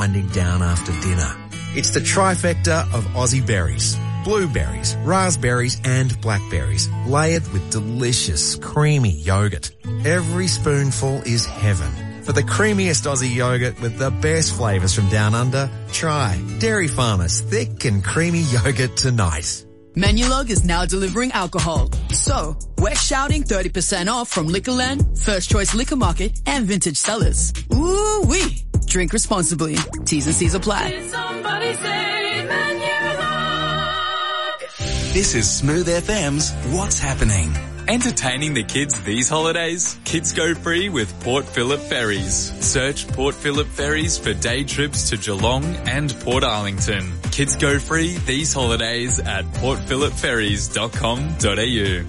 winding down after dinner. It's the trifecta of Aussie berries. Blueberries, raspberries and blackberries, layered with delicious, creamy yogurt. Every spoonful is heaven. For the creamiest Aussie yogurt with the best flavours from down under, try Dairy Farmers thick and creamy yogurt tonight. Menulog is now delivering alcohol. So, we're shouting 30% off from Liquorland, First Choice Liquor Market and Vintage Cellars. Ooh-wee! Drink responsibly. T's and C's apply. Did somebody say Menulog? This is Smooth FM's What's Happening. Entertaining the kids these holidays? Kids go free with Port Phillip Ferries. Search Port Phillip Ferries for day trips to Geelong and Port Arlington. Kids go free these holidays at portphillipferries.com.au.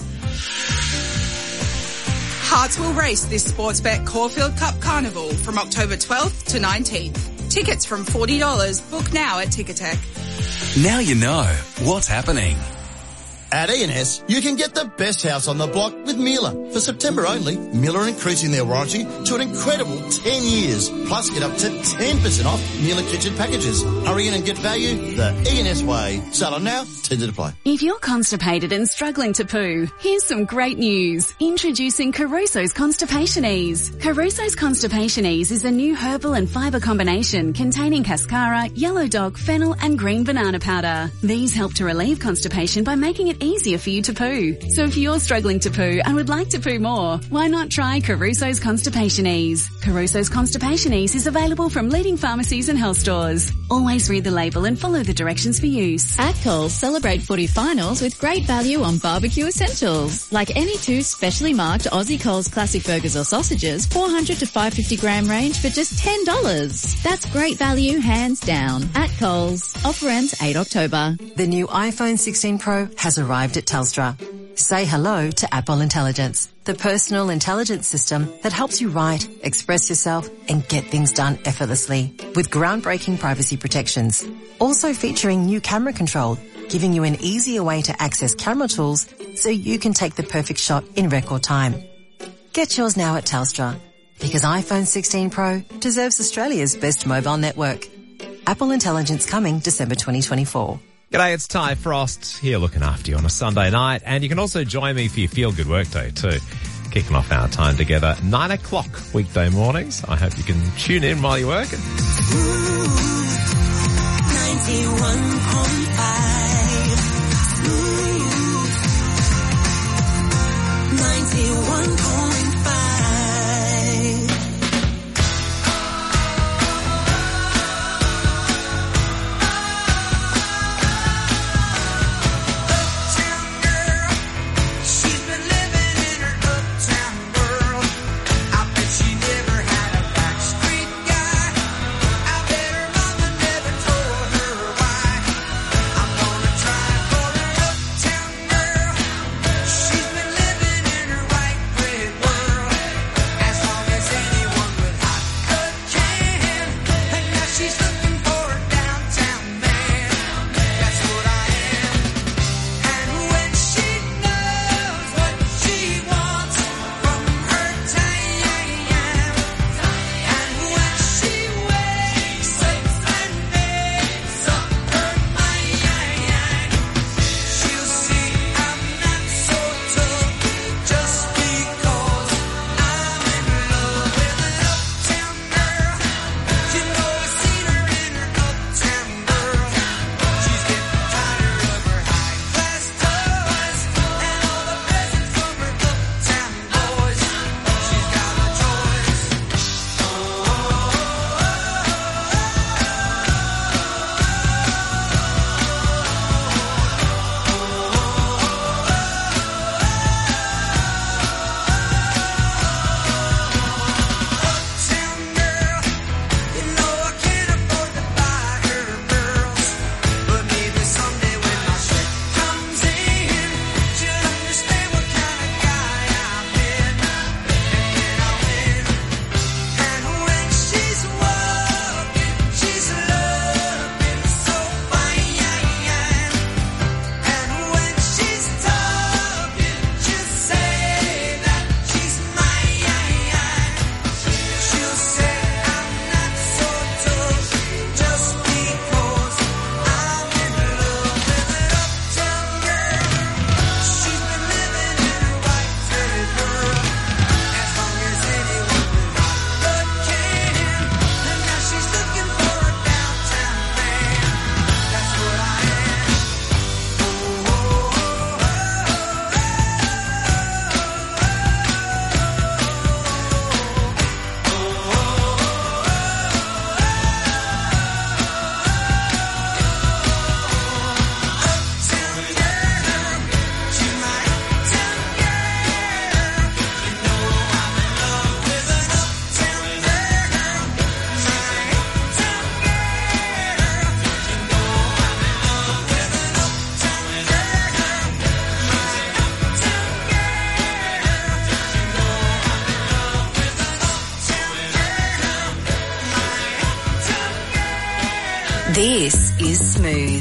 Hearts will race this Sportsbet Caulfield Cup Carnival from October 12th to 19th. Tickets from $40. Book now at Ticketek. Now you know what's happening. At E&S, you can get the best house on the block with Miele. For September only, Miele are increasing their warranty to an incredible 10 years. Plus, get up to 10% off Miele kitchen packages. Hurry in and get value the E&S way. Sell on now, tender to play. If you're constipated and struggling to poo, here's some great news. Introducing Caruso's Constipation Ease. Caruso's Constipation Ease is a new herbal and fibre combination containing cascara, yellow dog, fennel and green banana powder. These help to relieve constipation by making it easier for you to poo. So if you're struggling to poo and would like to poo more, why not try Caruso's Constipation Ease? Caruso's Constipation Ease is available from leading pharmacies and health stores. Always read the label and follow the directions for use. At Coles, celebrate footy finals with great value on barbecue essentials. Like any two specially marked Aussie Coles classic burgers or sausages, 400 to 550 gram range for just $10. That's great value hands down. At Coles. Offer ends 8 October. The new iPhone 16 Pro has arrived at Telstra. Say hello to Apple Intelligence, the personal intelligence system that helps you write, express yourself and get things done effortlessly with groundbreaking privacy protections. Also featuring new camera control, giving you an easier way to access camera tools so you can take the perfect shot in record time. Get yours now at Telstra, because iPhone 16 Pro deserves Australia's best mobile network. Apple Intelligence coming December 2024. G'day, it's Ty Frost here looking after you on a Sunday night, and you can also join me for your Feel Good Workday too. Kicking off our time together, 9 o'clock weekday mornings. I hope you can tune in while you're working. 91.5. This is Smooth.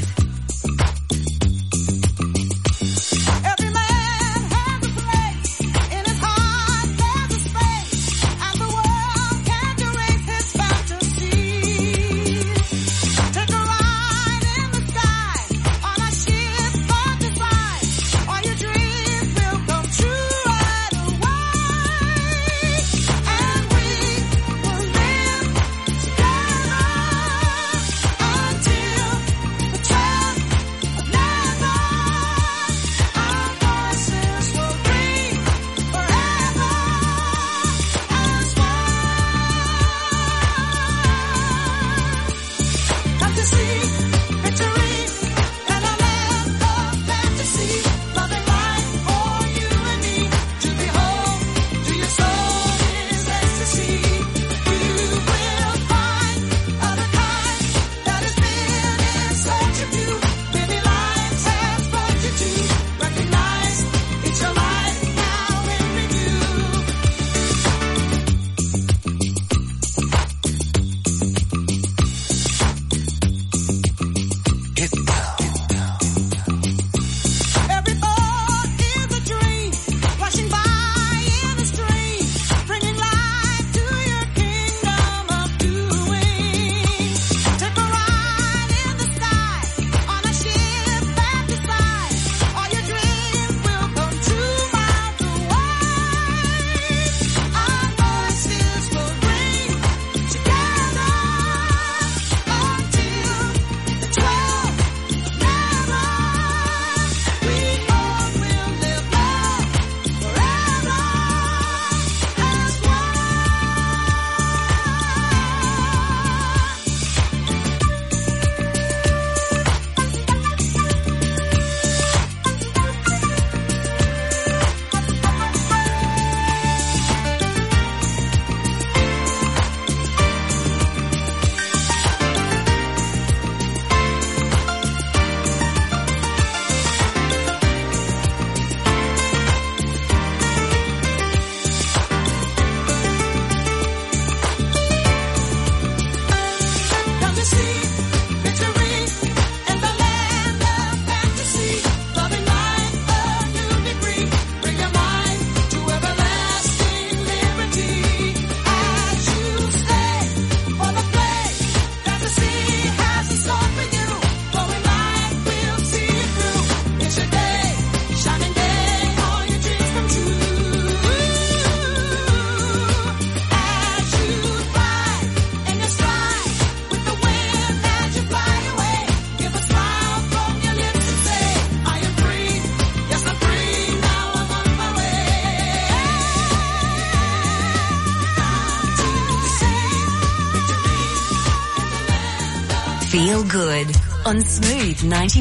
Feel good on Smooth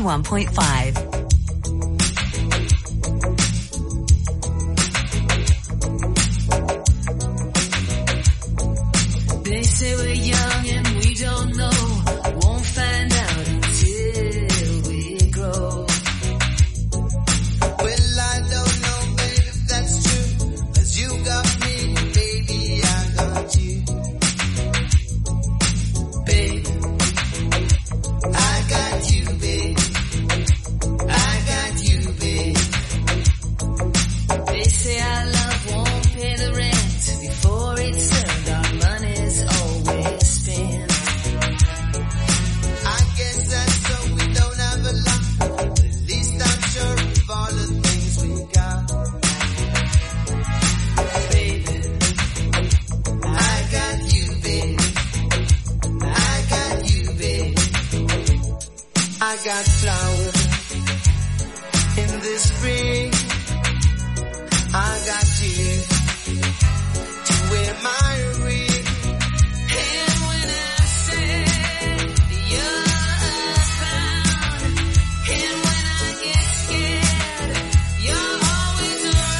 91.5. They say we're young and we don't know. Won't find out until we grow. Well, I don't know, baby, if that's true. 'Cause you got me, baby, I got you. Baby, I got you, baby. I got you, baby. They say our love won't pay the rent before it's earned. Our money's always spent. I guess that's so we don't have a lot. But at least I'm sure of all the things we got. Baby, I got you, baby. I got you, baby. I got flowers in the spring. I got you to wear my ring. And when I say you're found, and when I get scared, you're always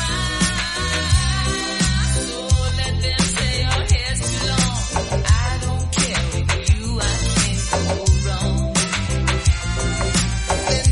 around. So let them say your hair's too long. I don't care, with you I can't go wrong. Then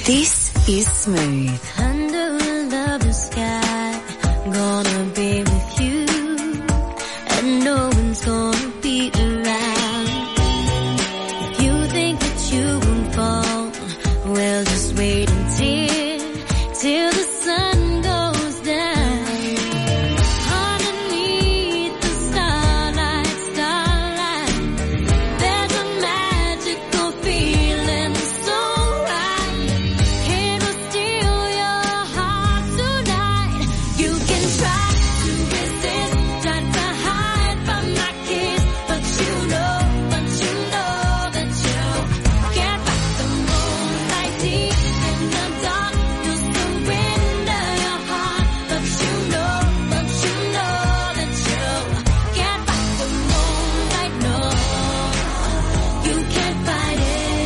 This is Smooth. Under a lover's sky, I'm gonna be with you, and no one's gonna be around. If you think that you won't fall, well, just wait till the sun goes down. Underneath the starlight, there's a magical feeling so right. It will steal your heart tonight. You can try to resist, try to hide from my kiss, but you know that you can't fight the moonlight deep in the dark. You surrender your heart, but you know that you can't fight the moonlight. No, you can't fight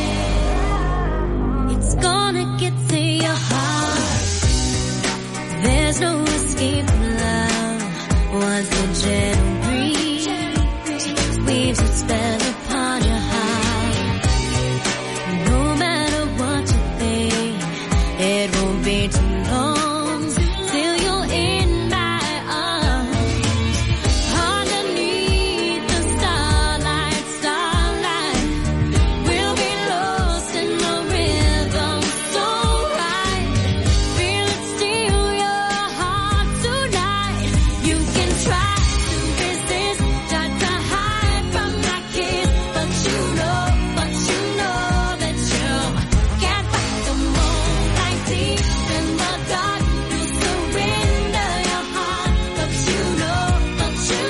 it. It's gonna get to your heart. There's no escape from love. Once the gentle breeze weaves its spell upon your heart, no matter what you think, it won't be too long till you're in my arms. Underneath the starlight, we'll be lost in the rhythm so right. Feel it steal your heart tonight. You can try to resist, try to hide from my kiss, but you know that you can't fight the moonlight deep in the dark. You surrender your heart, but you know that you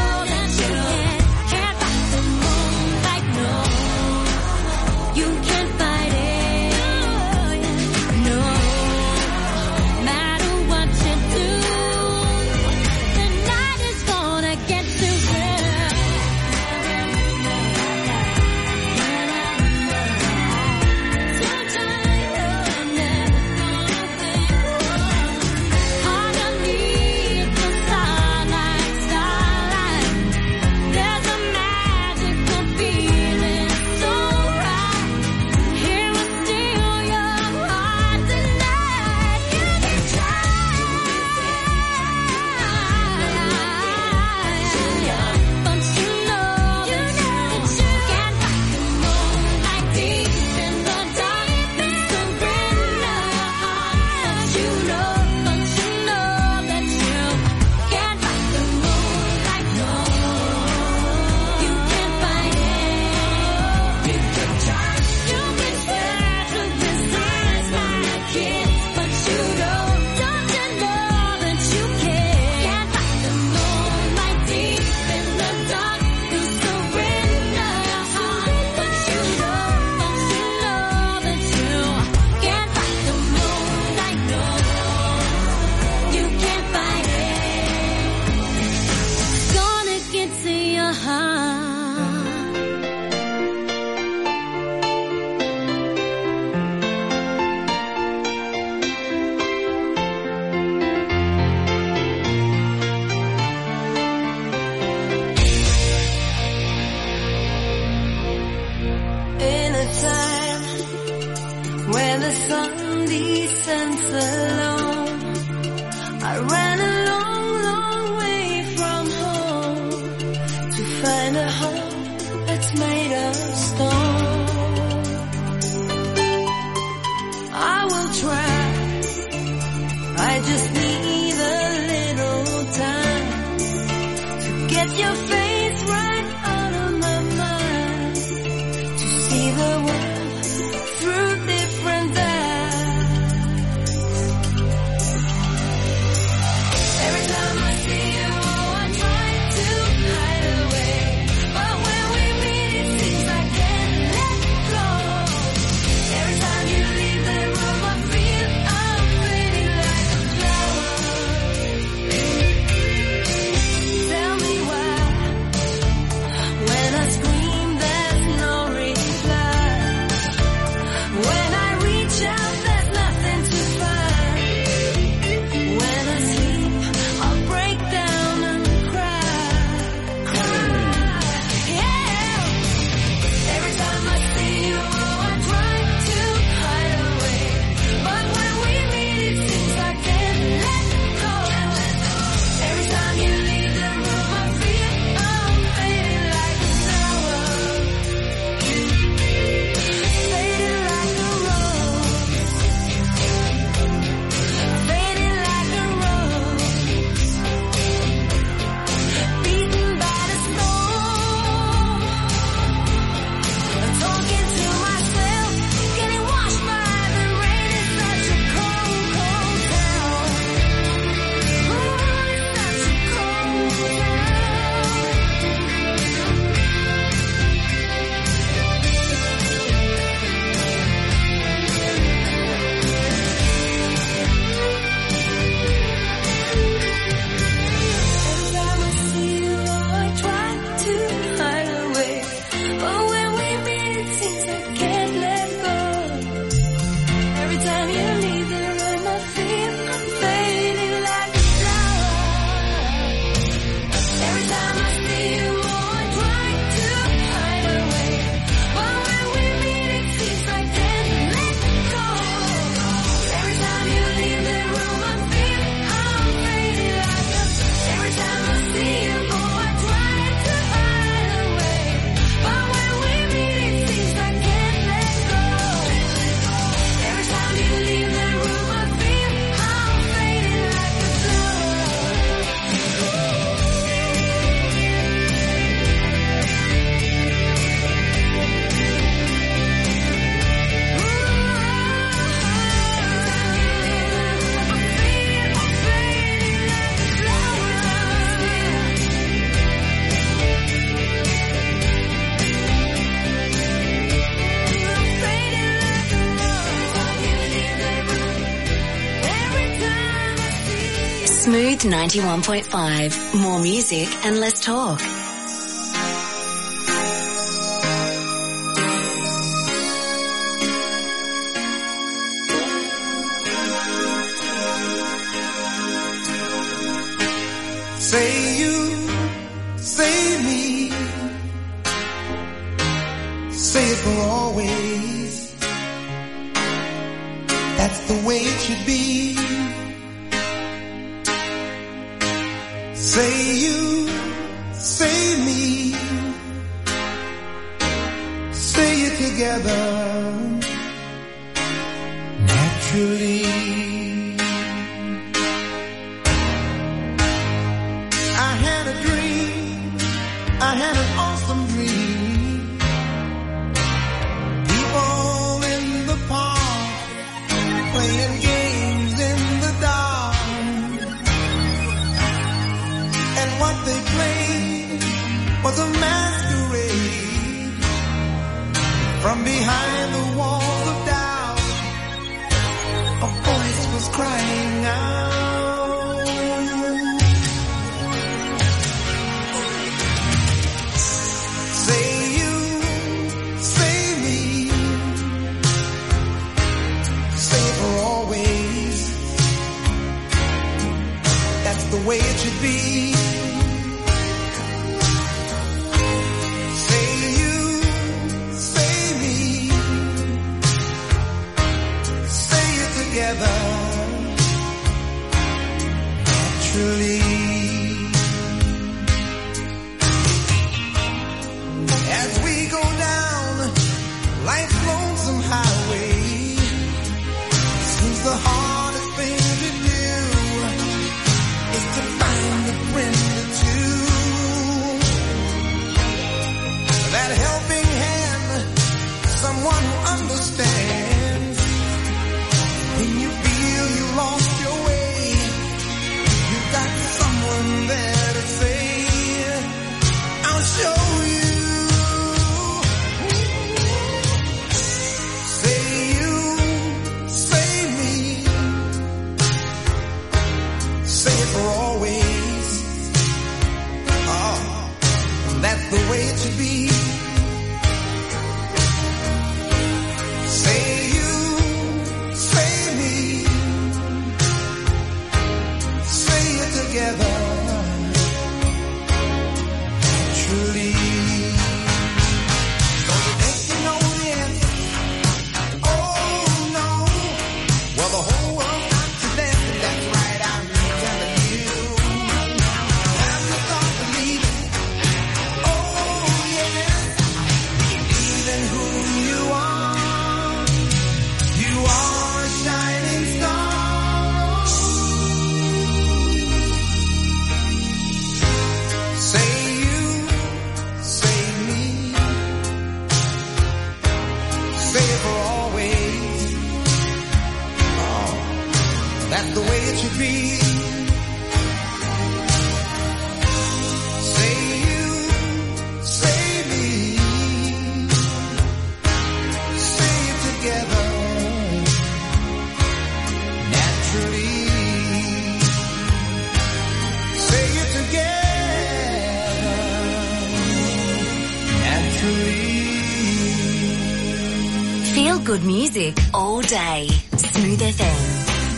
can't fight the moonlight. No, you can't fight it. No, matter what you do, the night is gonna get to underneath the starlight, there's a magical feeling so right. Here will steal your heart tonight. You can try, but you know that you can't fight the moonlight deep in the dark. You surrender your heart, but you know that you can't fight the moonlight. No, you can't fight it. You can try, you can try to resist my kiss, but you know, don't you know that you can't fight the moonlight deep in the dark. You surrender your heart, but you know that you can't fight the moonlight. No, you can't fight it. It's gonna get to your heart. In a time when the sun descends alone, I ran a long, long way from home to find a home that's made of stone. I will try, I just need a little time to get your face right out of my mind, to see the world through different eyes. Smooth 91.5. More music and less talk. Say you, say me, say it for always. That's the way it should be. Say you, say me, say it together, naturally. I had an awesome dream. People in the park playing games in the dark. And what they played was a masquerade. From behind the walls of doubt, a voice was crying out. The way it should be. Say you, say me, say it together, naturally. As we go down life's lonesome highway, seems the hardest thing to do is to find a friend or two. That helping hand, someone who understands. When you feel you lost your way, you've got someone there to say, I'll show you. Say you, say me, say it for always. Oh, that's the way it should be. Say you, say me, say it together, truly. So you think you know the answer? Oh no. Well, the whole world got to dance, and that's right, I'm telling you. Have you thought believing? Oh yes. Believe in who you are. You are a shining star. Say you, say me, say it for always. Oh, that's the way it should be. Say you, say me, say it together, naturally. Say it together, naturally. Feel good music all day. Smooth FM.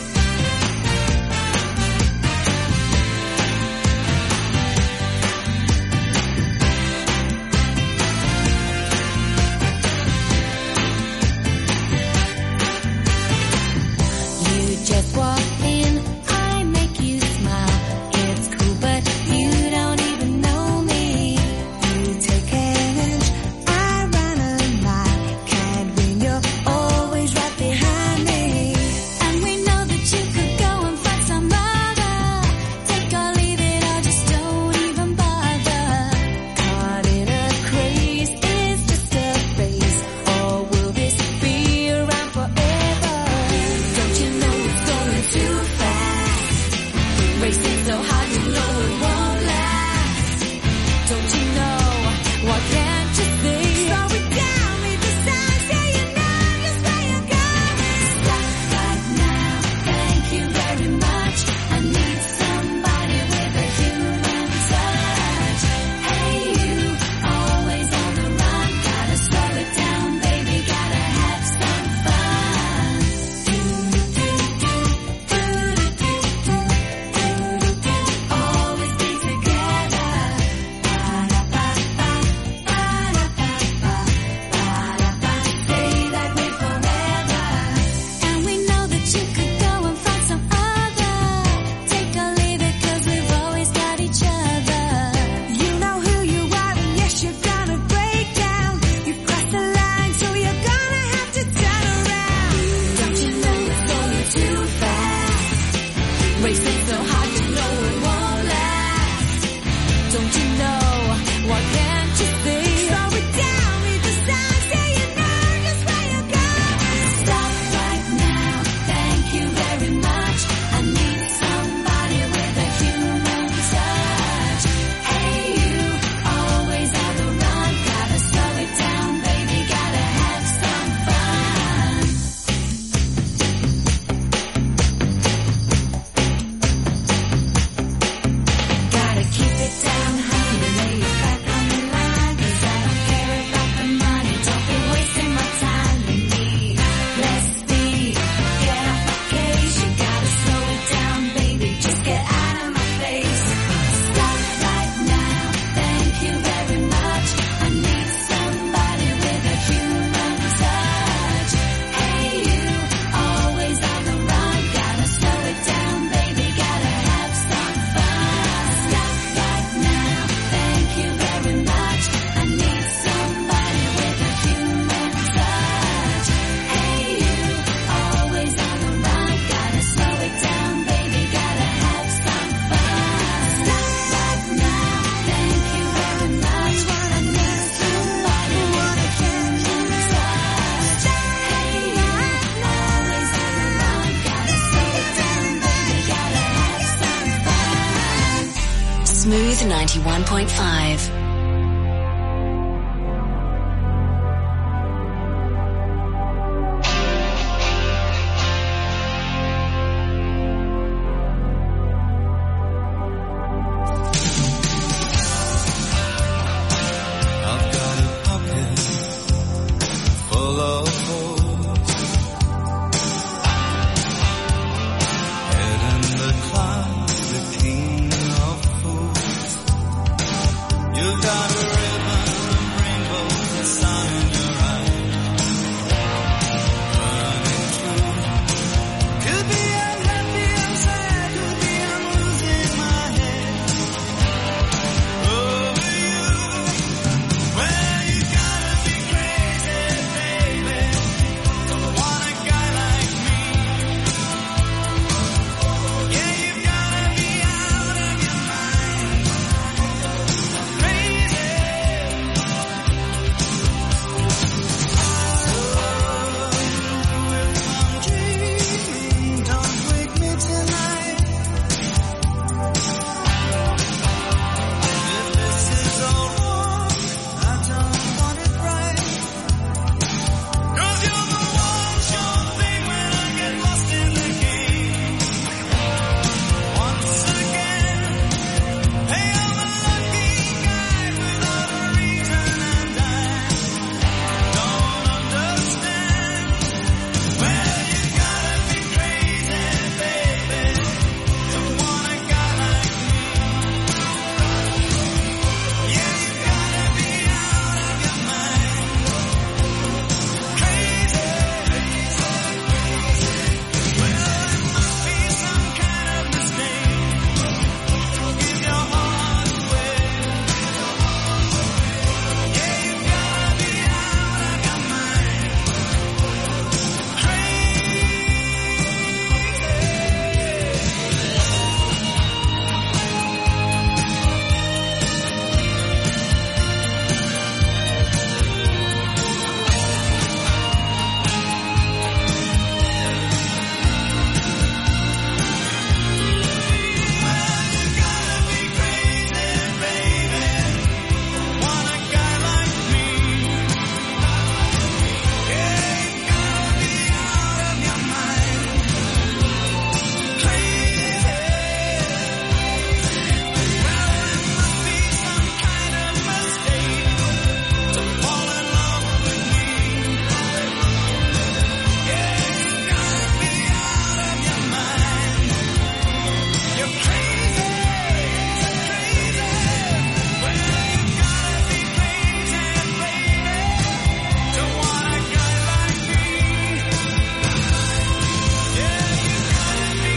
You just walk in, I make you smile. It's cool, but you don't even know me. You take an inch, I run a mile. Can't win, you're always right behind me. And we know Smooth 91.5. I've got a pocket full of holes. Head in the clouds, the king of fools. You've got a ribbon of rainbows, the sun in your eyes. Running through. Could be I'm happy, I'm sad, could be I'm losing my head over you. Well, you gotta be crazy, baby, to want a guy like me. Yeah, you've gotta be out of your mind, crazy. So, if I'm dreaming, don't wake me tonight. If this is all wrong, I don't want it right. 'Cause you're the one sure thing when I get lost in the game. Once again, hey, I'm a lucky guy without a reason, and I don't understand. Well, you gotta be crazy, baby, to want a guy like me. Yeah, you gotta be out of your mind, crazy, Well, it must be some kind of mistake. Give your heart away. Yeah, you gotta be out of your mind, want a guy like me. Yeah, you gotta be out of your mind, crazy. Well, it must be some kind of mistake to fall in love with me. Yeah, you gotta be out of your mind. You're crazy, crazy. Well, you gotta be crazy, baby, to want a guy like me. Yeah, you gotta be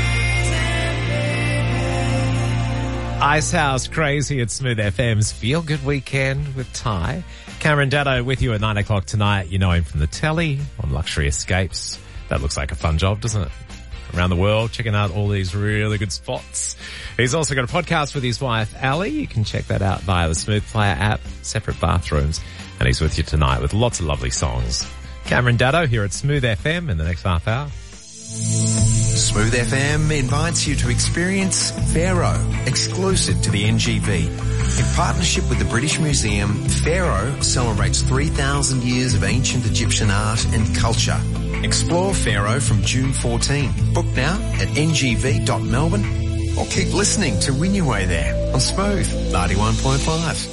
crazy, Icehouse Crazy at Smooth FM's Feel Good Weekend with Ty. Cameron Datto with you at 9 o'clock tonight. You know him from the telly on Luxury Escapes. That looks like a fun job, doesn't it? Around the world, checking out all these really good spots. He's also got a podcast with his wife, Ali. You can check that out via the Smooth Player app, separate bathrooms. And he's with you tonight with lots of lovely songs. Cameron Datto here at Smooth FM in the next half hour. Smooth FM invites you to experience Pharaoh, exclusive to the NGV. In partnership with the British Museum, Pharaoh celebrates 3,000 years of ancient Egyptian art and culture. Explore Pharaoh from June 14. Book now at ngv.melbourne or keep listening to win your way there on Smooth 91.5.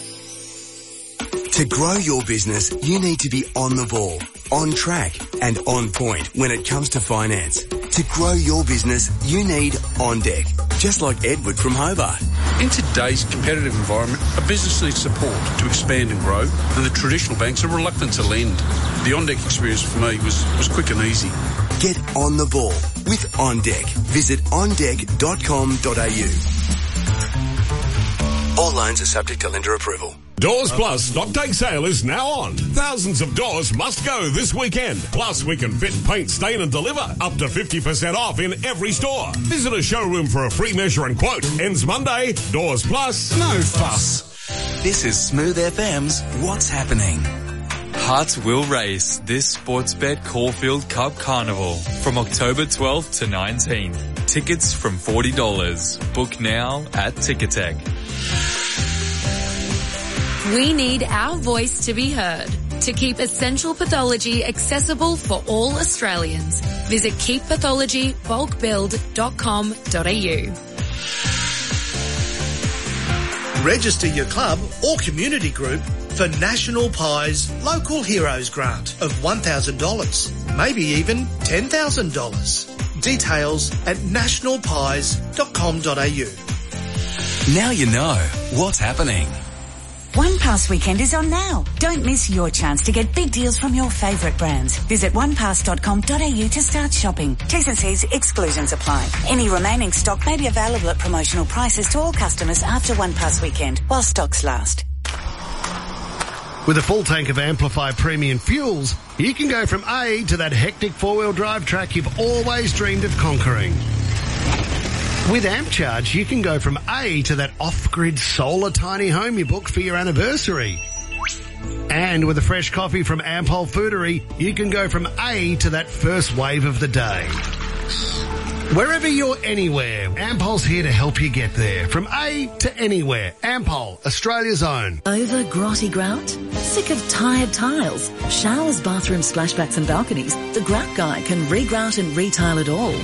To grow your business, you need to be on the ball, on track, and on point when it comes to finance. To grow your business, you need On Deck, just like Edward from Hobart. In today's competitive environment, a business needs support to expand and grow, and the traditional banks are reluctant to lend. The On-Deck experience for me was quick and easy. Get on the ball with On Deck. Visit ondeck.com.au. All loans are subject to lender approval. Doors Plus stock take sale is now on. Thousands of doors must go this weekend. Plus, we can fit, paint, stain and deliver up to 50% off in every store. Visit a showroom for a free measure and quote. Ends Monday. Doors Plus, no fuss. This is Smooth FM's What's Happening. Hearts will race this Sportsbet Caulfield Cup Carnival from October 12th to 19th. tickets from $40. Book now at Ticketek. We need our voice to be heard. To keep essential pathology accessible for all Australians, visit keeppathology.com.au. Register your club or community group for National Pie's Local Heroes Grant of $1,000, maybe even $10,000. Details at nationalpies.com.au. Now you know what's happening. One Pass Weekend is on now. Don't miss your chance to get big deals from your favourite brands. Visit onepass.com.au to start shopping. T's and C's exclusions apply. Any remaining stock may be available at promotional prices to all customers after One Pass Weekend, while stocks last. With a full tank of Amplify Premium Fuels, you can go from A to that hectic four-wheel drive track you've always dreamed of conquering. With AmpCharge, you can go from A to that off-grid solar tiny home you booked for your anniversary. And with a fresh coffee from Ampol Foodery, you can go from A to that first wave of the day. Wherever you're anywhere, Ampol's here to help you get there. From A to anywhere. Ampol, Australia's own. Over grotty grout? Sick of tired tiles? Showers, bathrooms, splashbacks and balconies? The Grout Guy can re-grout and retile it all.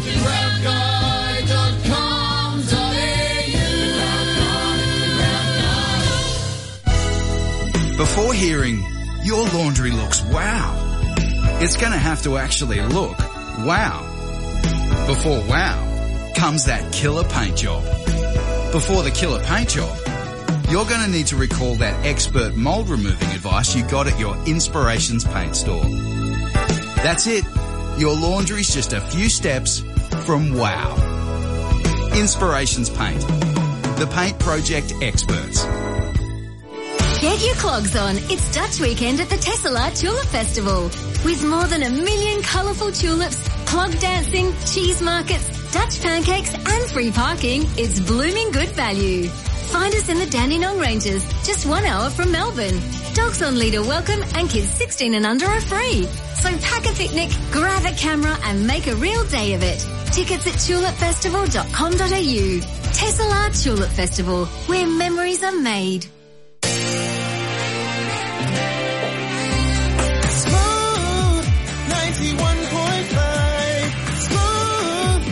Before hearing, your laundry looks wow, it's going to have to actually look wow. Before wow comes that killer paint job. Before the killer paint job, you're going to need to recall that expert mold removing advice you got at your Inspirations Paint store. That's it. Your laundry's just a few steps from wow. Inspirations Paint, the paint project experts. Get your clogs on. It's Dutch Weekend at the Tesselaar Tulip Festival. With more than 1 million colourful tulips, clog dancing, cheese markets, Dutch pancakes and free parking, it's blooming good value. Find us in the Dandenong Ranges, just 1 hour from Melbourne. Dogs on lead are welcome and kids 16 and under are free. So pack a picnic, grab a camera and make a real day of it. Tickets at tulipfestival.com.au. Tesselaar Tulip Festival, where memories are made. Smooth 91.5. Smooth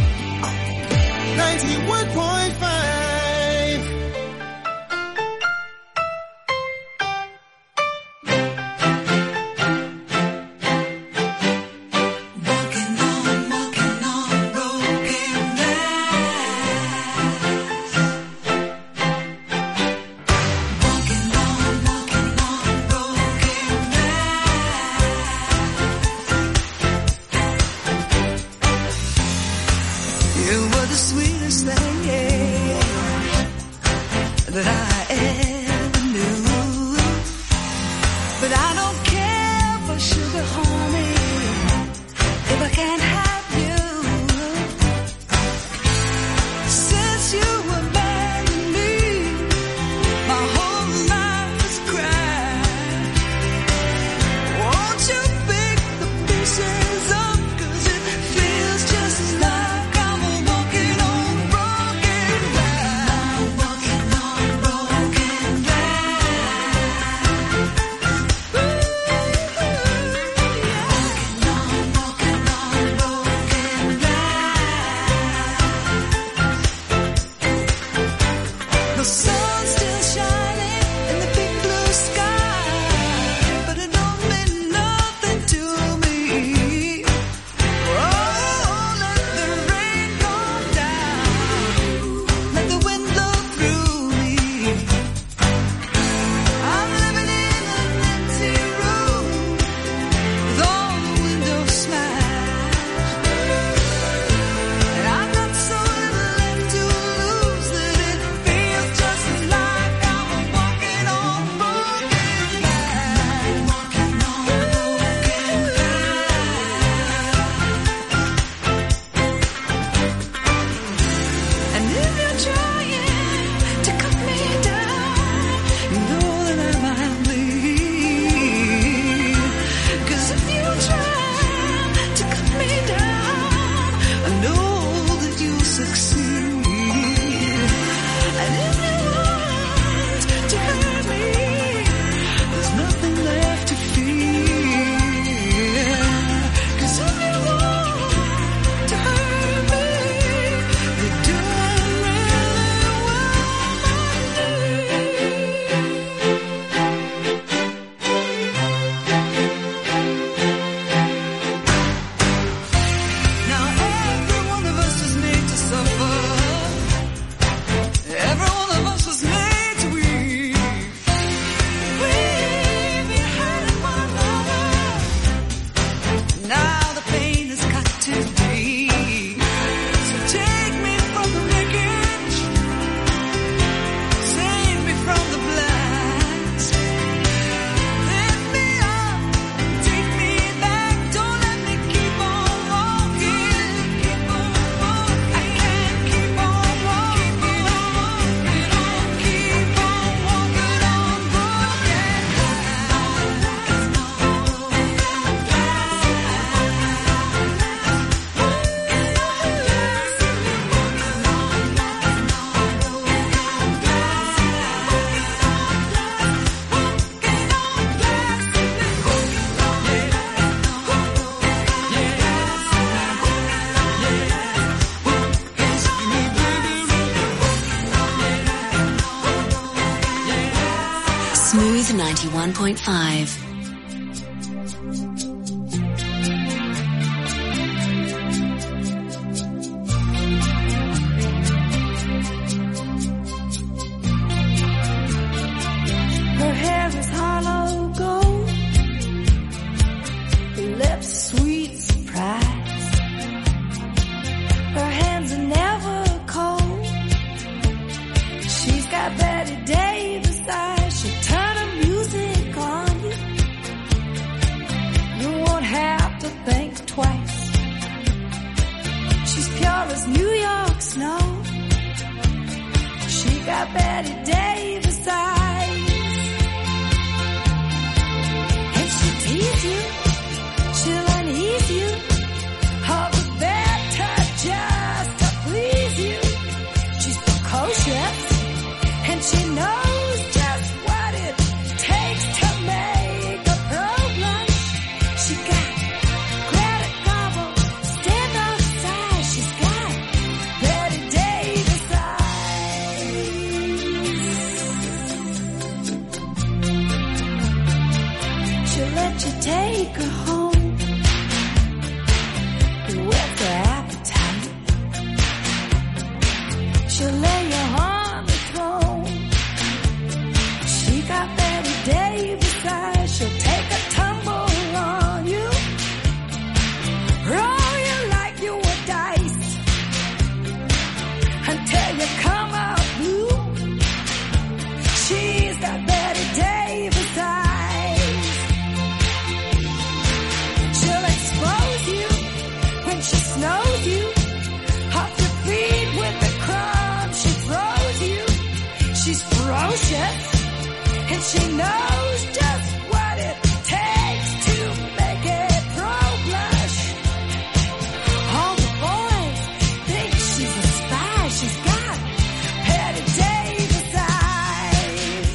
91.5. Pieces up, 'cause it feels just like I'm walking on to be. So take me from the wreckage, save me from the blast. Lift me up, take me back, don't let me keep on walking. I can't keep on walking, keep on walking on broken Smooth 91.5. Her hair is hollow gold, her lips sweet surprise. Her hands are never cold. She's got Betty Davis eyes. She'll turn her music on you. You won't have to think twice. She's pure as New York snow. She got Betty Davis eyes. And she'll tease you, she'll unease you, all the better just to please you. She's precocious, and she knows just what it takes to make a pro blush. She got Greta Garbo, stand outside. She's got Betty Davis eyes. She'll let you take her home with her appetite. She'll lay you on the throne. She got Betty Davis eyes. She'll take a tumble on you, roll you like you were dice, until you come out blue. She's got Betty Davis eyes. She'll expose you when she snows you, off your feet with the crumbs she throws you. She's ferocious, and she knows just what it takes to make it pro blush. All the boys think she's a spy. She's got Betty Davis eyes.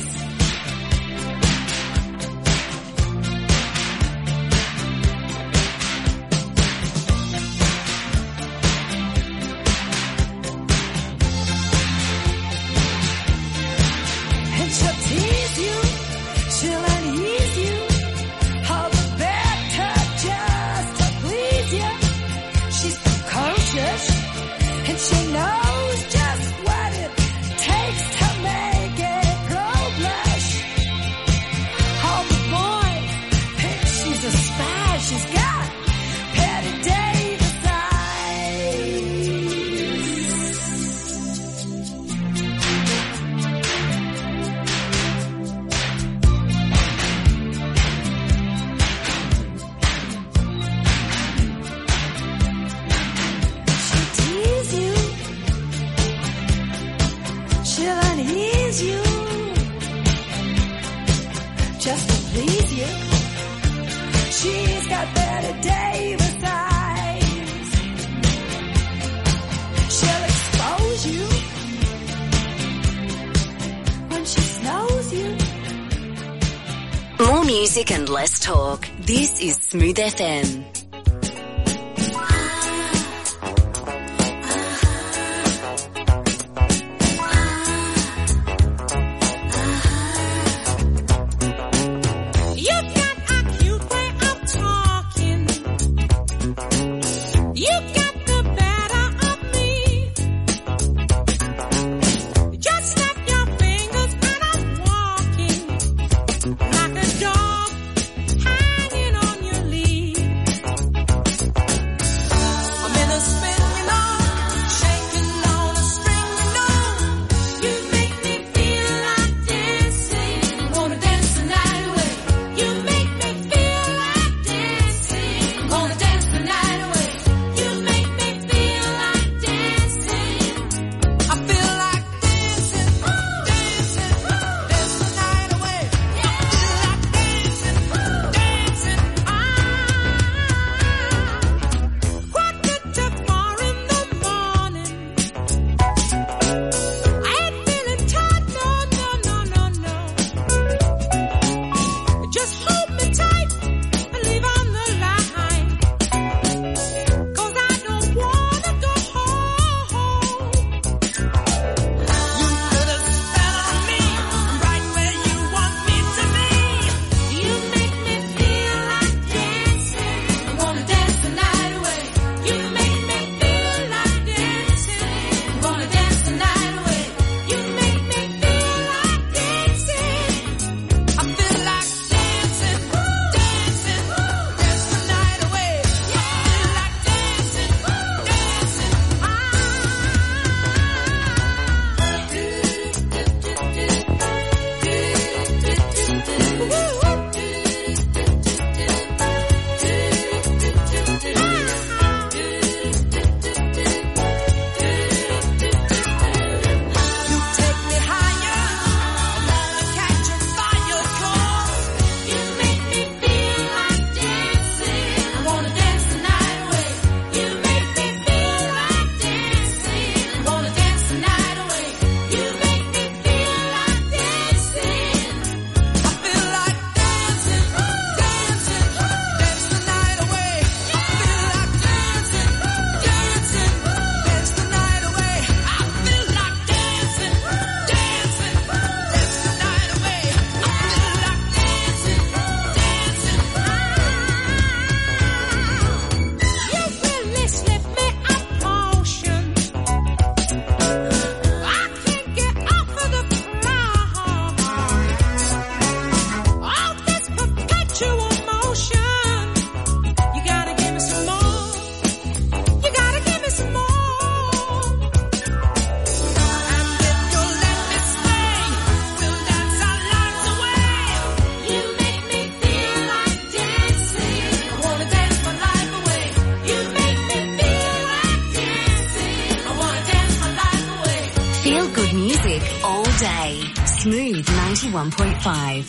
And she'll tease you, she'll unease you, all the better just to please you. She's precocious, and she knows just what it takes to make it pro blush. All the boys think she's a spy. She's got Betty Davis eyes. She'll tease you, she'll unease you, just to please you. She's got Betty Davis eyes. She'll expose you when she snows you. More music and less talk. This is Smooth FM. You got a cute way of talking. You got the better of me. Just snap your fingers and I'm walking like a dog hanging on your lead. day. Smooth 91.5.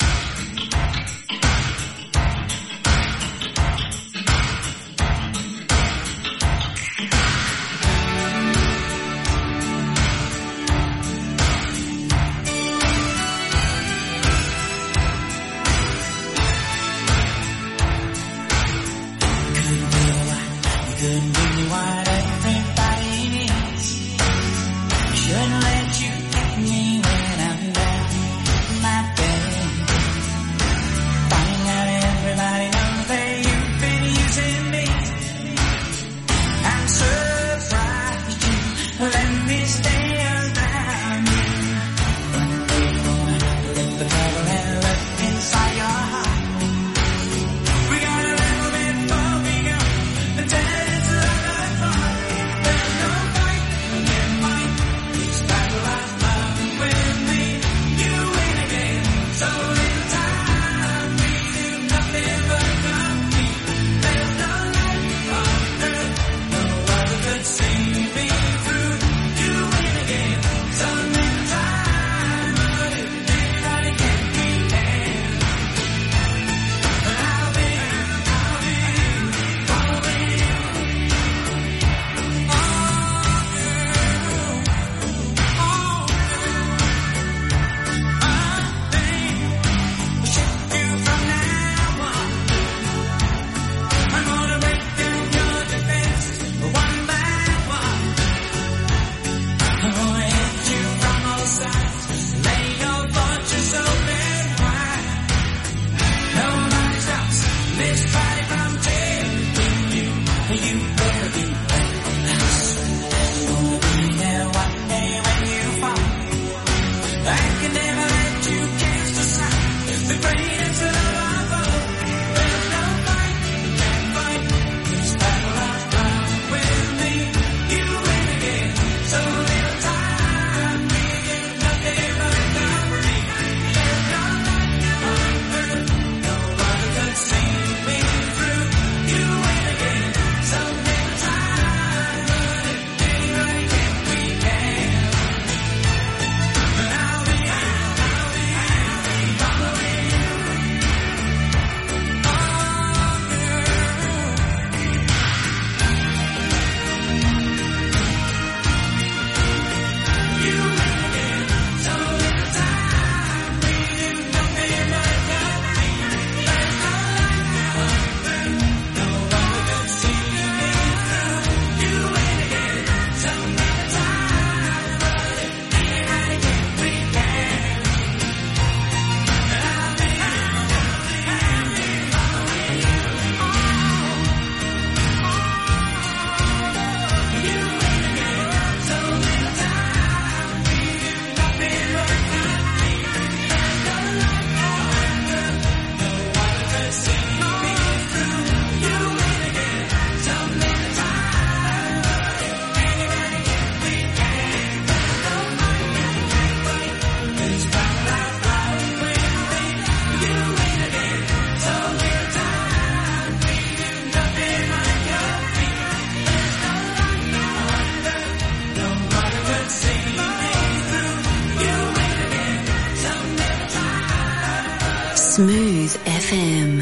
Smooth FM.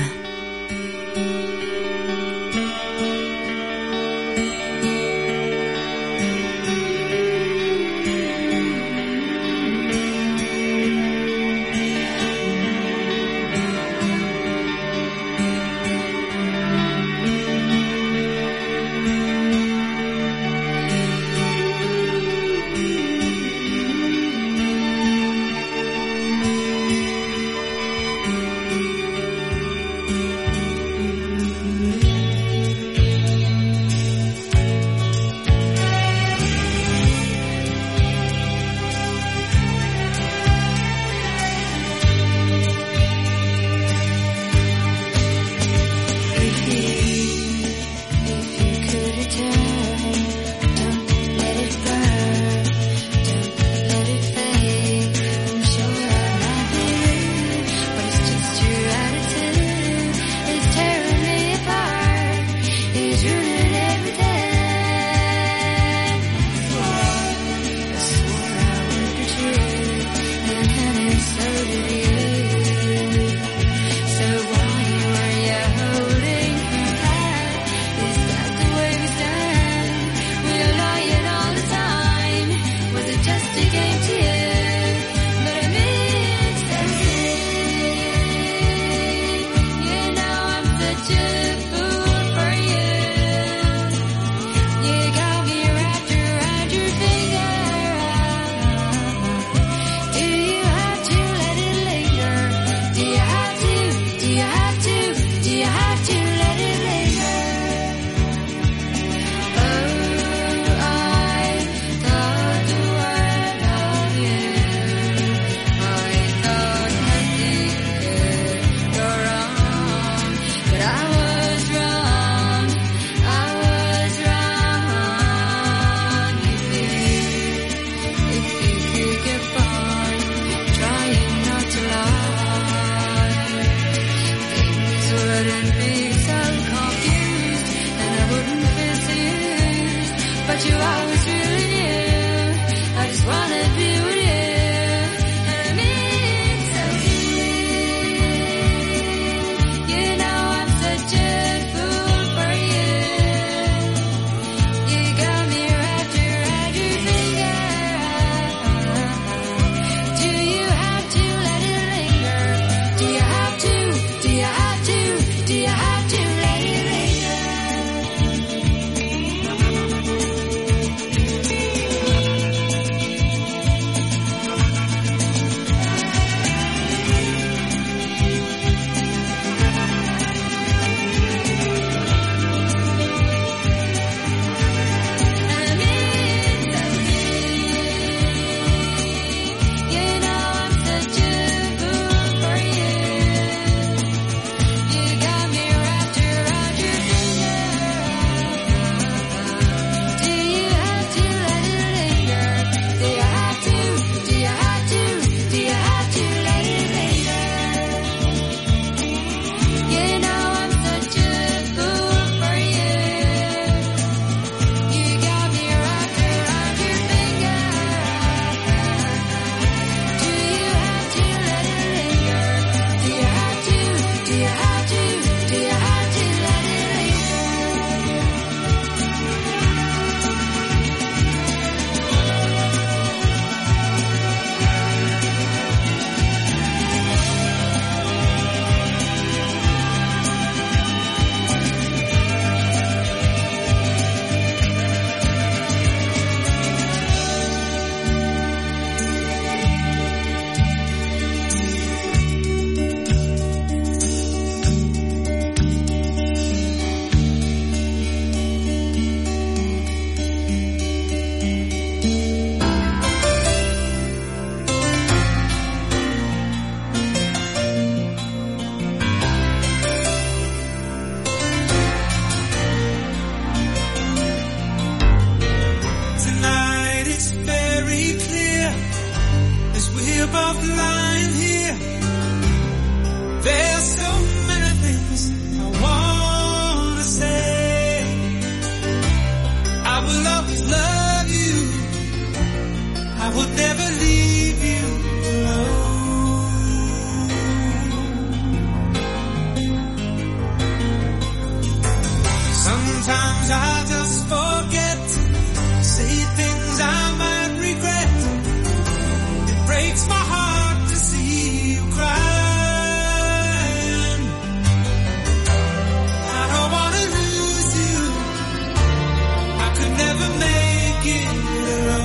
Sometimes I just forget, say things I might regret. It breaks my heart to see you crying. I don't wanna lose you, I could never make it alone.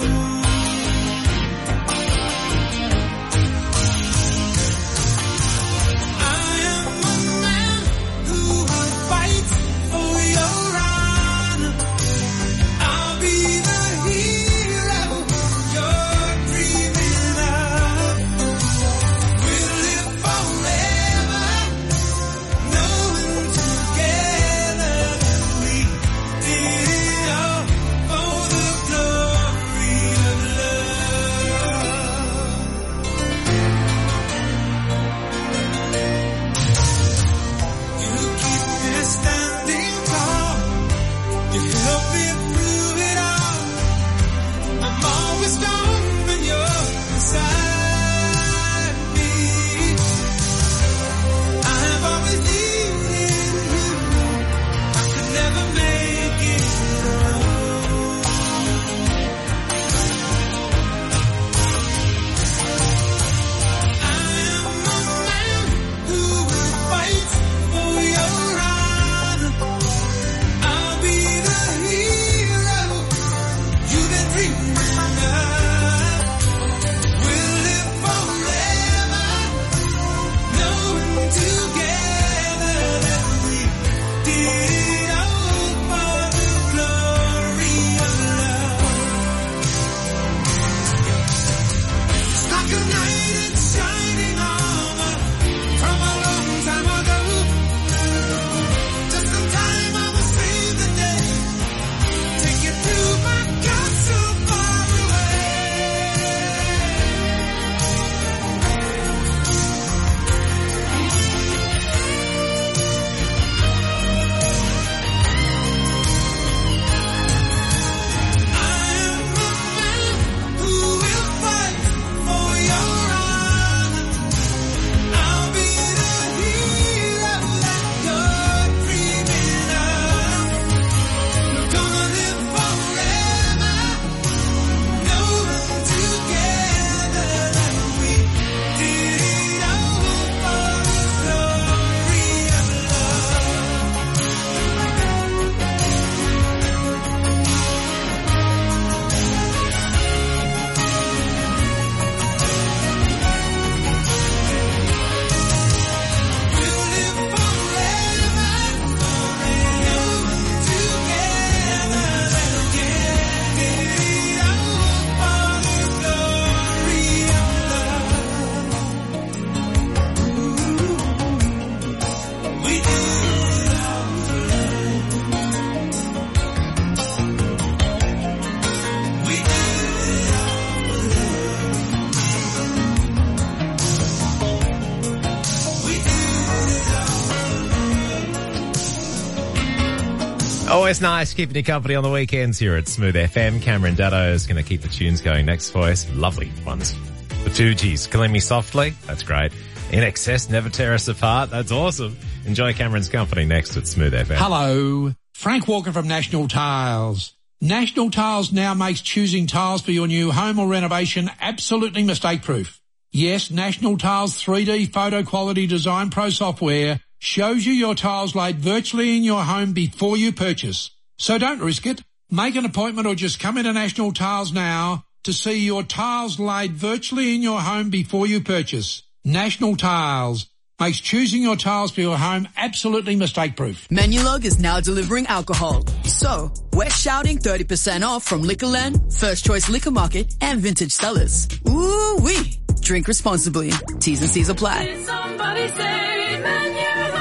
Always nice keeping you company on the weekends here at Smooth FM. Cameron Daddo is going to keep the tunes going next for us. Lovely ones. The Fugees, Killing Me Softly. That's great. In Excess, Never Tear Us Apart. That's awesome. Enjoy Cameron's company next at Smooth FM. Hello. Frank Walker from National Tiles. National Tiles now makes choosing tiles for your new home or renovation absolutely mistake-proof. Yes, National Tiles 3D photo quality design pro software shows you your tiles laid virtually in your home before you purchase. So don't risk it. Make an appointment or just come into National Tiles now to see your tiles laid virtually in your home before you purchase. National Tiles makes choosing your tiles for your home absolutely mistake-proof. Menulog is now delivering alcohol. So, we're shouting 30% off from Liquorland, First Choice Liquor Market, and Vintage Cellars. Ooh-wee! Drink responsibly. T's and C's apply. Somebody say Menulog.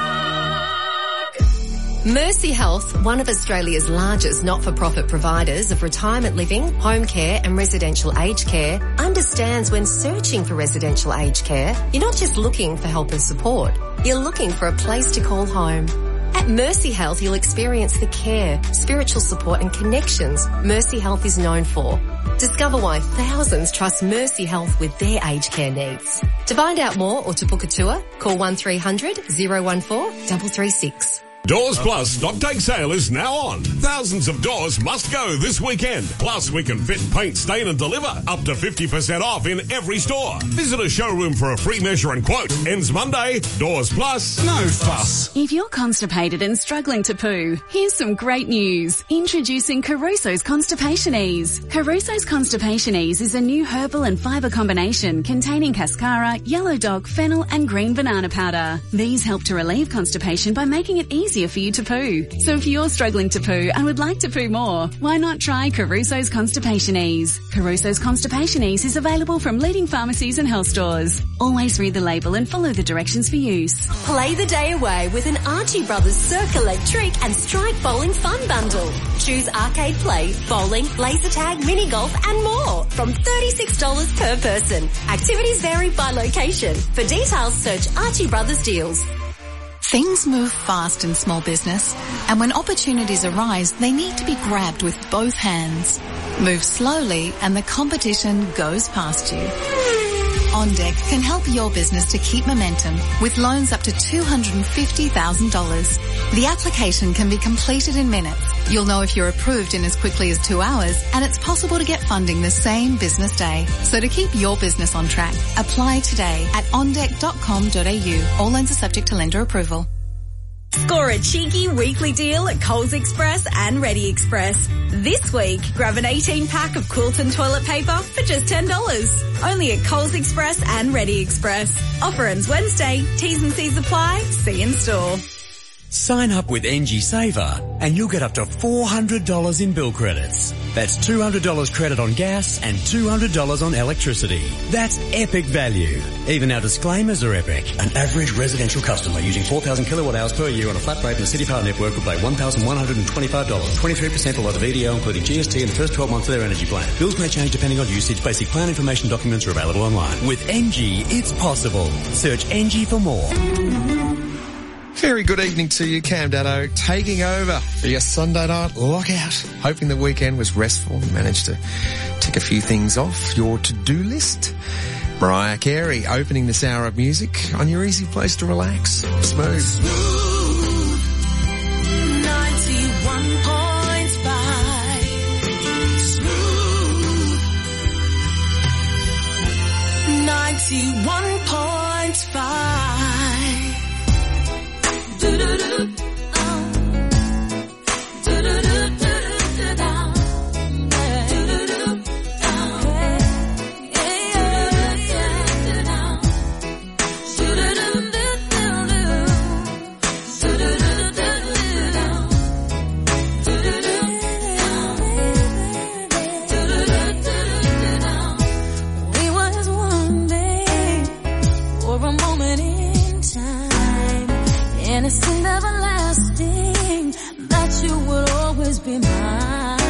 Mercy Health, one of Australia's largest not-for-profit providers of retirement living, home care and residential aged care, understands when searching for residential aged care, you're not just looking for help and support, you're looking for a place to call home. At Mercy Health, you'll experience the care, spiritual support and connections Mercy Health is known for. Discover why thousands trust Mercy Health with their aged care needs. To find out more or to book a tour, call 1300 014 336. Doors Plus stock take sale is now on. Thousands of doors must go this weekend. Plus, we can fit, paint, stain and deliver up to 50% off in every store. Visit a showroom for a free measure and quote. Ends Monday. Doors Plus. No fuss. If you're constipated and struggling to poo, here's some great news. Introducing Caruso's Constipation Ease. Caruso's Constipation Ease is a new herbal and fibre combination containing cascara, yellow dog, fennel and green banana powder. These help to relieve constipation by making it easier for you to poo. So if you're struggling to poo and would like to poo more, why not try Caruso's Constipation Ease? Caruso's Constipation Ease is available from leading pharmacies and health stores. Always read the label and follow the directions for use. Play the day away with an Archie Brothers Circle Electric and Strike Bowling Fun Bundle. Choose arcade play, bowling, laser tag, mini golf and more from $36 per person. Activities vary by location. For details, search Archie Brothers Deals. Things move fast in small business, and when opportunities arise, they need to be grabbed with both hands. Move slowly and the competition goes past you. OnDeck can help your business to keep momentum with loans up to $250,000. The application can be completed in minutes. You'll know if you're approved in as quickly as 2 hours, and it's possible to get funding the same business day. So to keep your business on track, apply today at ondeck.com.au. All loans are subject to lender approval. Score a cheeky weekly deal at Coles Express and Ready Express. This week, grab an 18-pack of Quilton toilet paper for just $10. Only at Coles Express and Ready Express. Offer ends Wednesday. T's and C's apply. See in store. Sign up with NG Saver and you'll get up to $400 in bill credits. That's $200 credit on gas and $200 on electricity. That's epic value. Even our disclaimers are epic. An average residential customer using 4,000 kilowatt hours per year on a flat rate in the City Power network will pay $1,125, 23% below the VDO, including GST in the first 12 months of their energy plan. Bills may change depending on usage. Basic plan information documents are available online. With NG, it's possible. Search NG for more. Very good evening to you, Cam Daddo, taking over for your Sunday night lockout. Hoping the weekend was restful and managed to tick a few things off your to-do list. Mariah Carey opening this hour of music on your easy place to relax. Smooth. 91.5. Do-do-do. Innocent, everlasting, that you would always be mine.